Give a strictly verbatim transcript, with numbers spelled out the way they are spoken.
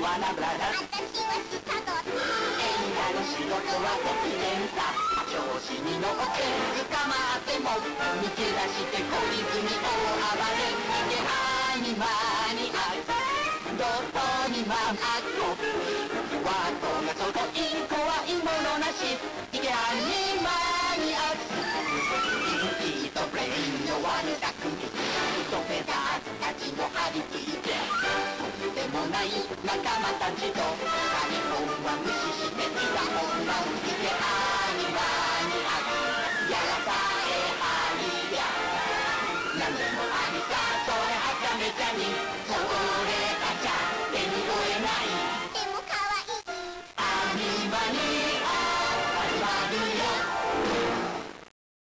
ワナブラザーズ。 私はスカート。 映画の仕事は突然さ、調子に乗って捕まっても抜け出して懲りずに大暴れ。いけアニマニアックどこにマンアッコワットが外イン怖いものなし。いけアニマニアックインキとブレインのワルダクドフェダーズたちも張り付いてとんでもない仲間たちとアニコンは無視していた本番。いけアニマニアックやらさえハリやなんでもありさそれはちゃめちゃにそれがじゃ